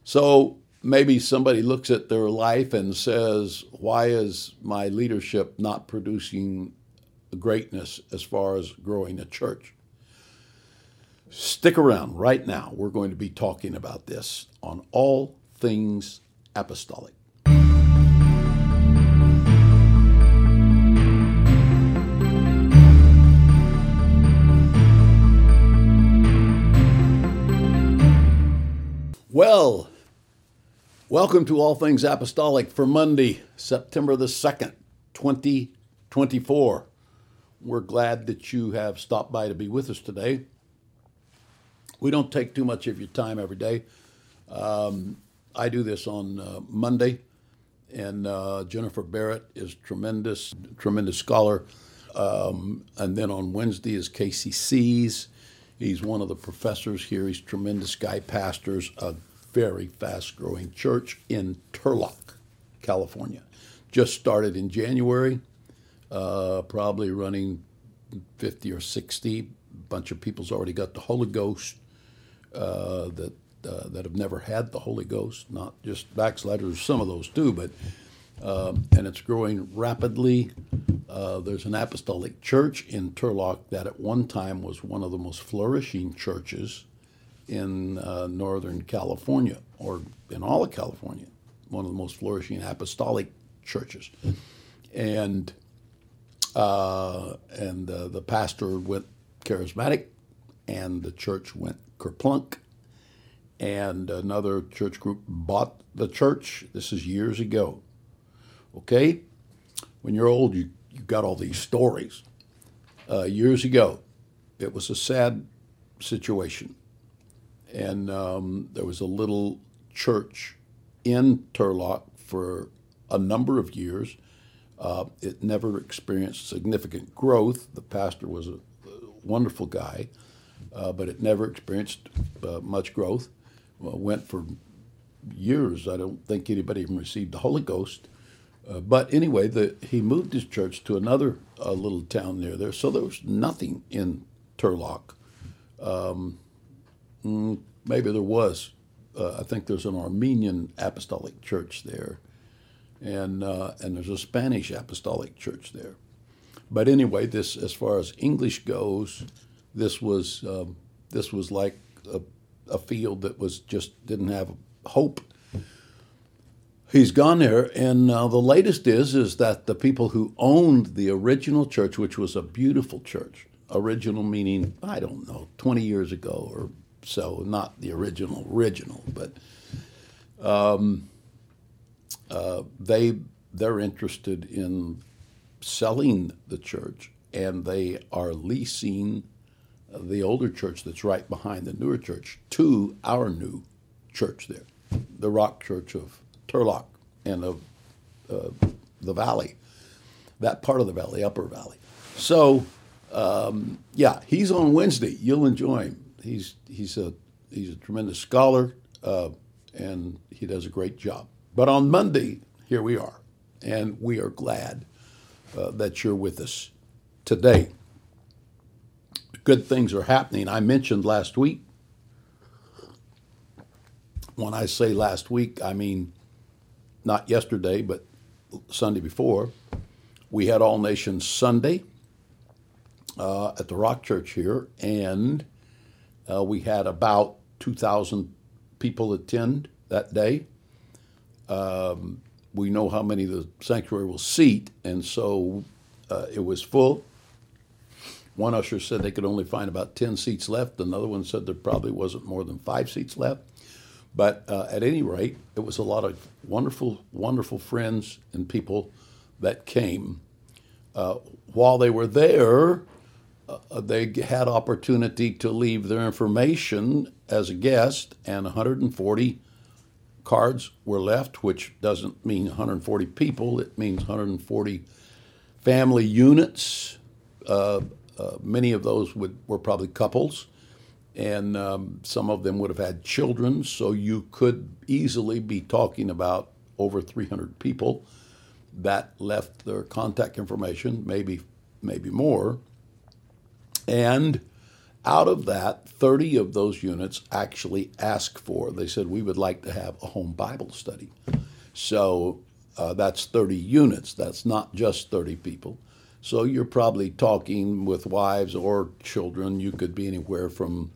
So maybe somebody looks at their life and says, why is my leadership not producing greatness as far as growing a church? Stick around right now. We're going to be talking about this on All Things Apostolic. Well, welcome to All Things Apostolic for Monday, September the 2nd, 2024. We're glad that you have stopped by to be with us today. We don't take too much of your time every day. I do this on Monday, and Jennifer Barrett is tremendous scholar. And then on Wednesday is Casey Sees. He's one of the professors here. He's a tremendous guy, pastors a very fast-growing church in Turlock, California. Just started in January, probably running 50 or 60. A bunch of people's already got the Holy Ghost that have never had the Holy Ghost, not just backsliders, some of those too, but and it's growing rapidly. There's an apostolic church in Turlock that at one time was one of the most flourishing churches in Northern California, or in all of California, one of the most flourishing apostolic churches. And the pastor went charismatic, and the church went kerplunk, and another church group bought the church. This is years ago. Okay? When you're old, you got all these stories. Years ago, it was a sad situation. And there was a little church in Turlock for a number of years. It never experienced significant growth. The pastor was a wonderful guy, but it never experienced much growth. Went for years. I don't think anybody even received the Holy Ghost. But anyway, he moved his church to another little town near there, so there was nothing in Turlock. Maybe there was. I think there's an Armenian apostolic church there, and there's a Spanish apostolic church there. But anyway, this, as far as English goes, this was like a field that was just didn't have hope. He's gone there, and the latest is that the people who owned the original church, which was a beautiful church, original meaning, I don't know, 20 years ago or so, not the original, but they're interested in selling the church, and they are leasing the older church that's right behind the newer church to our new church there, the Rock Church of Turlock and of the valley, that part of the valley, Upper Valley. So, he's on Wednesday. You'll enjoy him. He's a tremendous scholar, and he does a great job. But on Monday, here we are, and we are glad that you're with us today. Good things are happening. I mentioned last week. When I say last week, I mean not yesterday, but Sunday before. We had All Nations Sunday at the Rock Church here, and we had about 2,000 people attend that day. We know how many the sanctuary will seat, and so it was full. One usher said they could only find about 10 seats left. Another one said there probably wasn't more than 5 seats left. But at any rate, it was a lot of wonderful, wonderful friends and people that came. While they were there, they had opportunity to leave their information as a guest, and 140 cards were left, which doesn't mean 140 people. It means 140 family units. Many of those were probably couples, and some of them would have had children, so you could easily be talking about over 300 people that left their contact information, maybe more. And out of that, 30 of those units actually asked for, they said, we would like to have a home Bible study. So that's 30 units. That's not just 30 people. So you're probably talking with wives or children. You could be anywhere from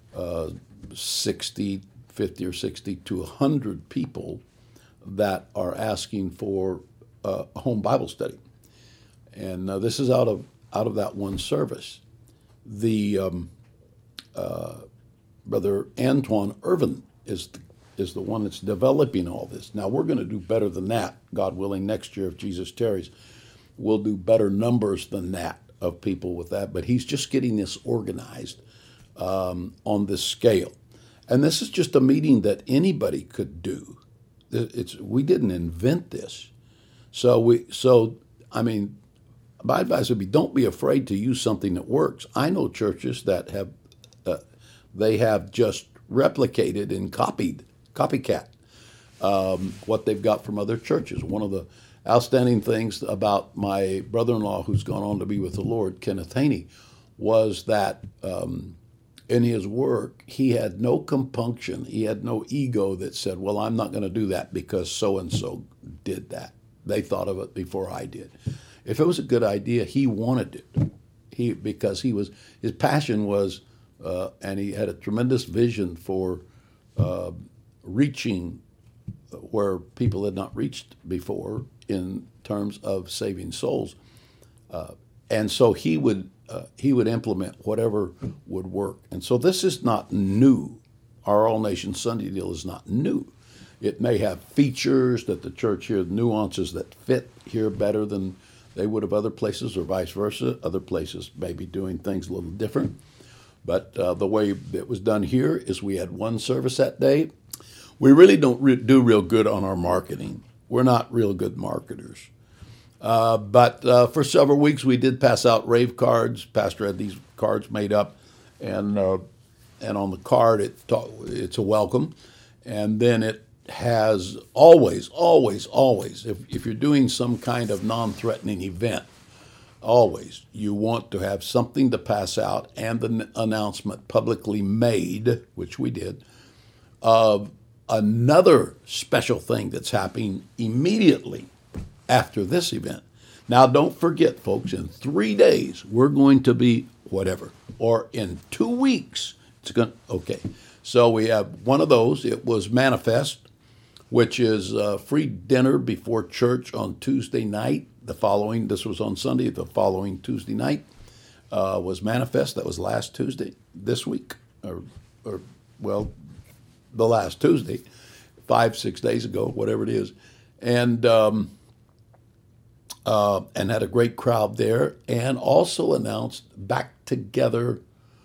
50 or 60 to 100 people that are asking for a home Bible study. And this is out of that one service. The Brother Antoine Irvin is the one that's developing all this. Now, we're going to do better than that, God willing, next year if Jesus tarries. We'll do better numbers than that of people with that, but he's just getting this organized on this scale. And this is just a meeting that anybody could do. We didn't invent this. My advice would be, don't be afraid to use something that works. I know churches that have they have just replicated and copycat what they've got from other churches. One of the outstanding things about my brother-in-law, who's gone on to be with the Lord, Kenneth Haney, was that in his work, he had no compunction. He had no ego that said, well, I'm not going to do that because so-and-so did that. They thought of it before I did. If it was a good idea, he wanted it. Because his passion was, and he had a tremendous vision for reaching where people had not reached before in terms of saving souls. And so he would implement whatever would work. And so this is not new. Our All Nations Sunday deal is not new. It may have features that the church here, nuances that fit here better than they would have other places, or vice versa. Other places may be doing things a little different. But the way it was done here is we had one service that day. We really don't do real good on our marketing. We're not real good marketers. But for several weeks, we did pass out rave cards. Pastor had these cards made up, and on the card, it's a welcome. And then it has always, if you're doing some kind of non-threatening event, always, you want to have something to pass out and the announcement publicly made, which we did, of another special thing that's happening immediately after this event. Now, don't forget, folks, in 3 days, we're going to be whatever, or in 2 weeks, okay. So we have one of those. It was Manifest, which is a free dinner before church on Tuesday night. This was on Sunday, the following Tuesday night was Manifest. That was last Tuesday, this week, or the last Tuesday, 5-6 days ago, whatever it is. And had a great crowd there, and also announced Back Together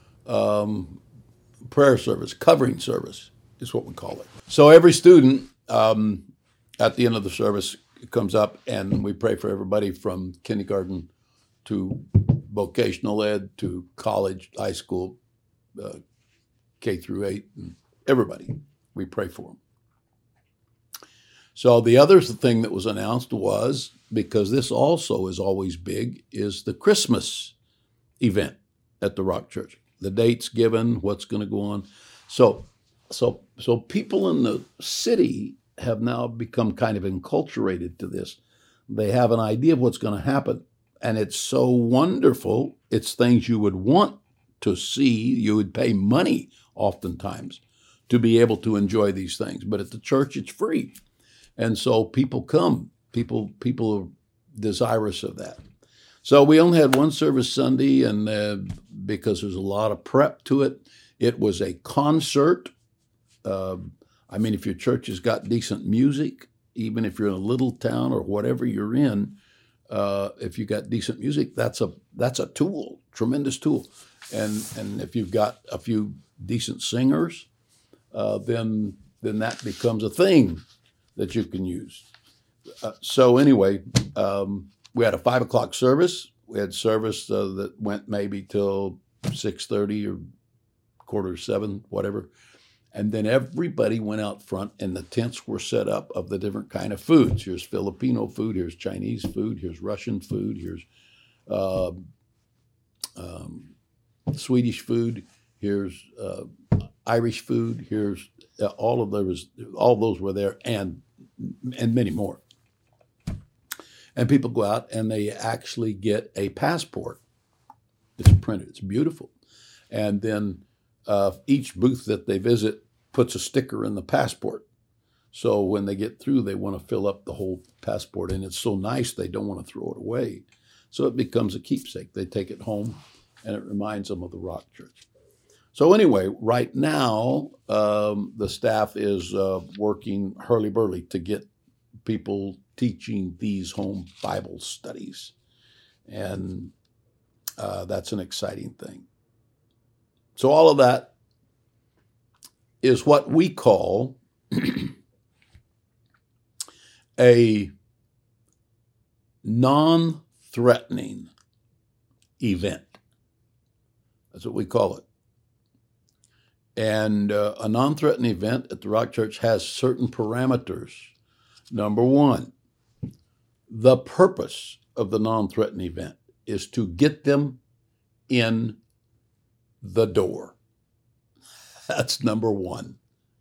prayer service, covering service is what we call it. So every student at the end of the service comes up, and we pray for everybody from kindergarten to vocational ed to college, high school, K through 8, and everybody. We pray for them. So the other thing that was announced was, because this also is always big, is the Christmas event at the Rock Church. The date's given, what's going to go on. So people in the city have now become kind of enculturated to this. They have an idea of what's going to happen, and it's so wonderful. It's things you would want to see. You would pay money oftentimes to be able to enjoy these things. But at the church, it's free. And so people come. People are desirous of that. So we only had one service Sunday, and because there's a lot of prep to it, it was a concert. If your church has got decent music, even if you're in a little town or whatever you're in, if you got decent music, that's a tool, tremendous tool. And if you've got a few decent singers, then that becomes a thing that you can use. So anyway, we had a 5 o'clock service. We had service that went maybe till 6:30 or 6:45, whatever. And then everybody went out front, and the tents were set up of the different kind of foods. Here's Filipino food, here's Chinese food, here's Russian food, here's Swedish food. here's Irish food, here's all those were there, and many more. And people go out and they actually get a passport. It's printed. It's beautiful. And then each booth that they visit puts a sticker in the passport. So when they get through, they want to fill up the whole passport. And it's so nice, they don't want to throw it away. So it becomes a keepsake. They take it home, and it reminds them of the Rock Church. So anyway, right now, the staff is working hurly-burly to get people teaching these home Bible studies. And that's an exciting thing. So all of that is what we call a non-threatening event. That's what we call it. And a non-threatening event at the Rock Church has certain parameters. Number one, the purpose of the non-threatening event is to get them in the door. That's number one.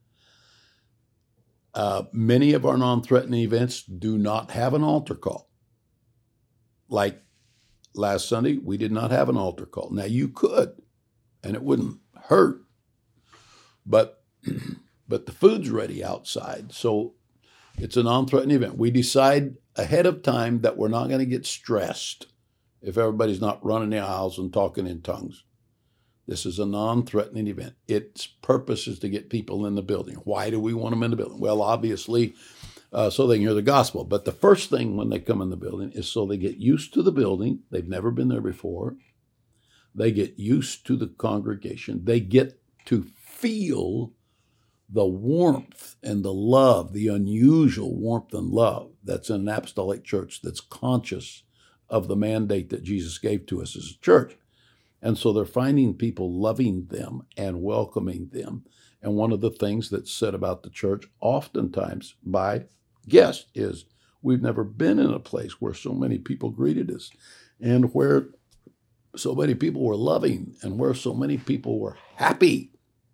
Many of our non-threatening events do not have an altar call. Like last Sunday, we did not have an altar call. Now you could, and it wouldn't hurt, but the food's ready outside, so it's a non-threatening event. We decide ahead of time that we're not going to get stressed if everybody's not running the aisles and talking in tongues. This is a non-threatening event. Its purpose is to get people in the building. Why do we want them in the building? Well, obviously, so they can hear the gospel. But the first thing when they come in the building is so they get used to the building. They've never been there before. They get used to the congregation. They get to feel the warmth and the love, the unusual warmth and love that's in an apostolic church that's conscious of the mandate that Jesus gave to us as a church. And so they're finding people loving them and welcoming them. And one of the things that's said about the church oftentimes by guests is, we've never been in a place where so many people greeted us and where so many people were loving and where so many people were happy.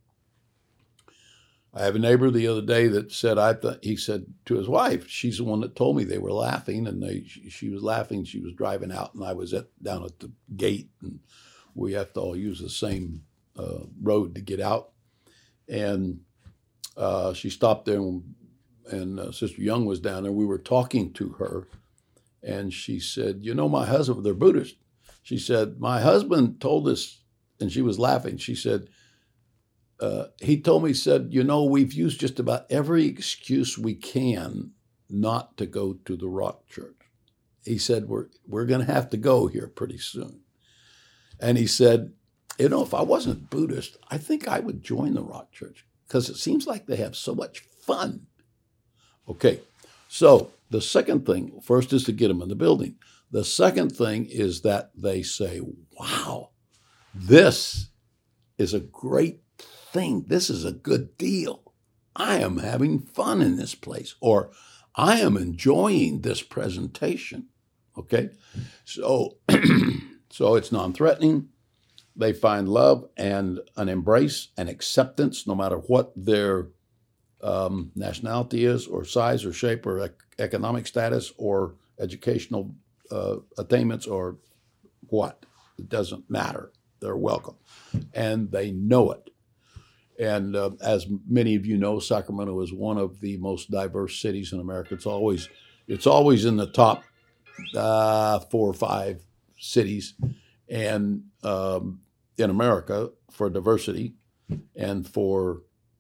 I have a neighbor the other day that said, he said to his wife, she's the one that told me they were laughing, and she was laughing. She was driving out, and I was down at the gate, and we have to all use the same road to get out. And she stopped there, and Sister Young was down there. We were talking to her, and she said, my husband, they're Buddhist. She said, my husband told us, and she was laughing. She said, he told me, we've used just about every excuse we can not to go to the Rock Church. He said, we're going to have to go here pretty soon. And he said, if I wasn't Buddhist, I think I would join the Rock Church because it seems like they have so much fun. Okay, so the second thing, first is to get them in the building. The second thing is that they say, wow, this is a great thing. This is a good deal. I am having fun in this place, or I am enjoying this presentation. Okay, so so it's non-threatening. They find love and an embrace and acceptance, no matter what their nationality is, or size, or shape, or economic status, or educational attainments, or what. It doesn't matter. They're welcome, and they know it. And as many of you know, Sacramento is one of the most diverse cities in America. It's always in the top 4 or 5 cities, and in America for diversity and for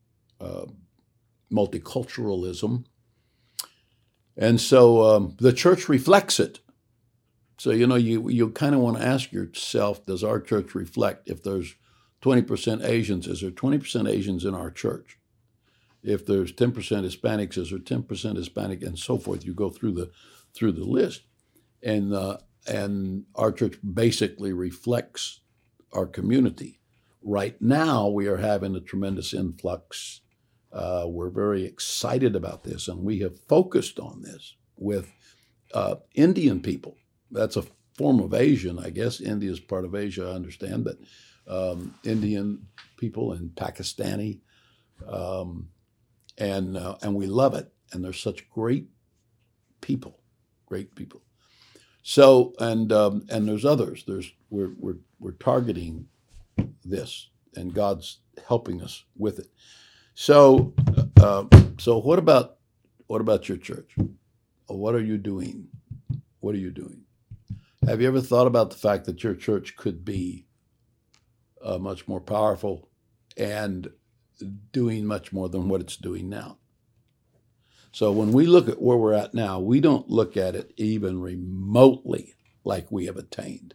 multiculturalism. And so the church reflects it. So you kind of want to ask yourself, does our church reflect? If there's 20% Asians, is there 20% Asians in our church? If there's 10% Hispanics, is there 10% Hispanic, and so forth? You go through the list, and our church basically reflects our community. Right now, we are having a tremendous influx. We're very excited about this, and we have focused on this with Indian people. That's a form of Asian, I guess. India is part of Asia, I understand, but Indian people and Pakistani, and we love it. And they're such great people, great people. So and there's others. We're targeting this, and God's helping us with it. So what about your church? What are you doing? What are you doing? Have you ever thought about the fact that your church could be much more powerful and doing much more than what it's doing now? So when we look at where we're at now, we don't look at it even remotely like we have attained.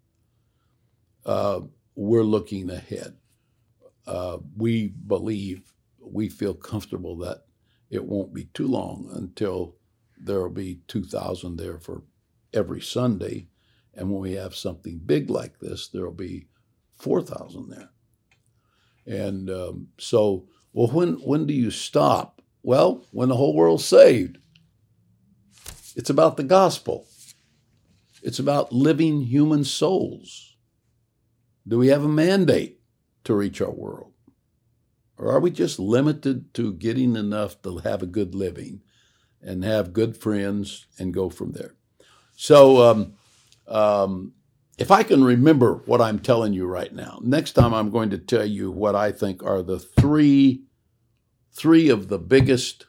We're looking ahead. We feel comfortable that it won't be too long until there will be 2,000 there for every Sunday. And when we have something big like this, there will be 4,000 there. And when do you stop? Well, when the whole world's saved. It's about the gospel. It's about living human souls. Do we have a mandate to reach our world? Or are we just limited to getting enough to have a good living and have good friends and go from there? So if I can remember what I'm telling you right now, next time I'm going to tell you what I think are the three of the biggest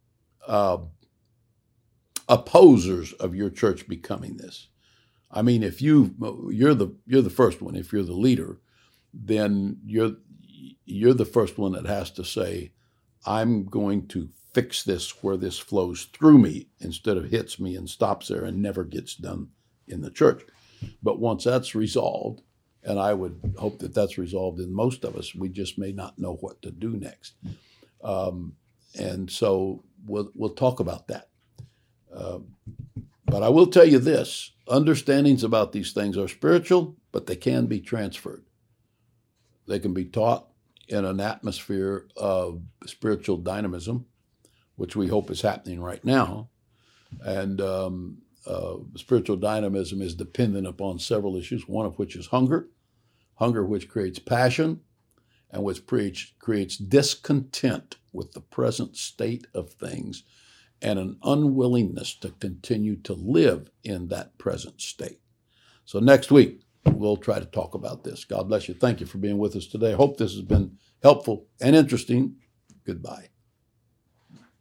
opposers of your church becoming this. I mean, if you're the first one, if you're the leader, then you're the first one that has to say, I'm going to fix this where this flows through me instead of hits me and stops there and never gets done in the church. But once that's resolved, and I would hope that that's resolved in most of us, we just may not know what to do next. And so we'll talk about that. But I will tell you this, understandings about these things are spiritual, but they can be transferred. They can be taught in an atmosphere of spiritual dynamism, which we hope is happening right now. And spiritual dynamism is dependent upon several issues, one of which is hunger which creates passion, and which creates discontent with the present state of things and an unwillingness to continue to live in that present state. So next week, we'll try to talk about this. God bless you. Thank you for being with us today. I hope this has been helpful and interesting. Goodbye.